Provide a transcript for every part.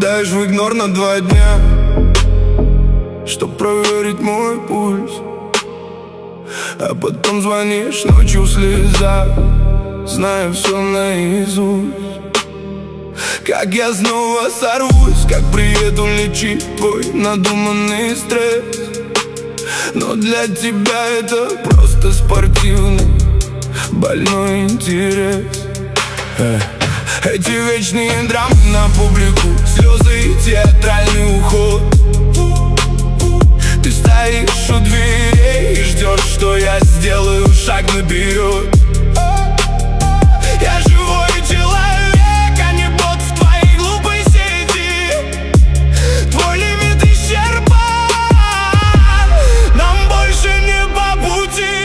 отправляешь в игнор на 2 дня, чтоб проверить мой пульс. А потом звонишь ночью в слезах, зная все наизусть. Как я снова сорвусь, как приеду лечить твой надуманный стресс. Но для тебя это просто спортивный больной интерес. Эти вечные драмы на публику, слезы и театральный уход. Ты стоишь у дверей и ждешь, что я сделаю шаг наперед. Я живой человек, а не бот в твоей глупой сети. Твой лимит исчерпан, нам больше не по пути.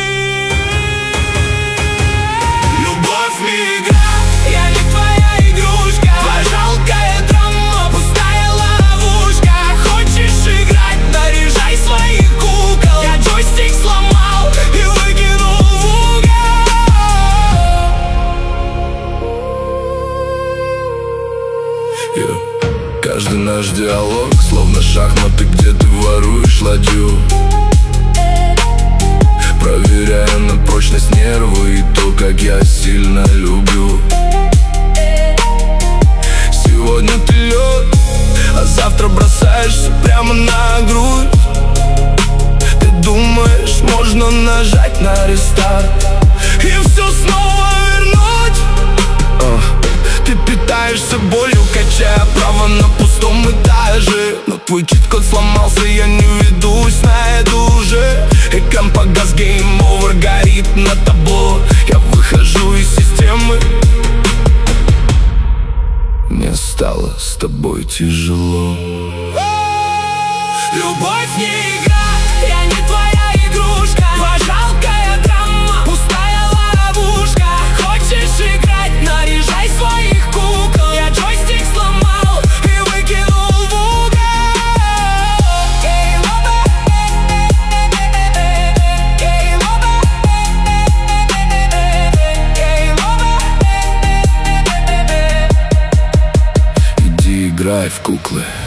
Любовь не игра, я не твоя игрушка. Твоя жалкая драма, пустая ловушка. Хочешь играть, наряжай своих кукол. Я джойстик сломал и выкинул в угол. Каждый наш диалог словно шахматы, где ты воруешь ладью, проверяя на прочность нервы и то, как я сильно люблю. Сегодня ты лед, а завтра бросаешься прямо на грудь. Ты думаешь, можно нажать на рестарт и все снова вернуть. Ты питаешься болью, качая право на пустом этаже. Но твой чит-код сломался, я не ведусь на это уже. Экран погас, game over, горит на табло. Я выхожу из системы. Мне стало с тобой тяжело. Любовь не игра, я не твоя игрушка. Твоя жалкая драма, пустая ловушка. Хочешь играть, наряжай своих кукол. Я джойстик сломал и выкинул в угол. Иди играй в куклы.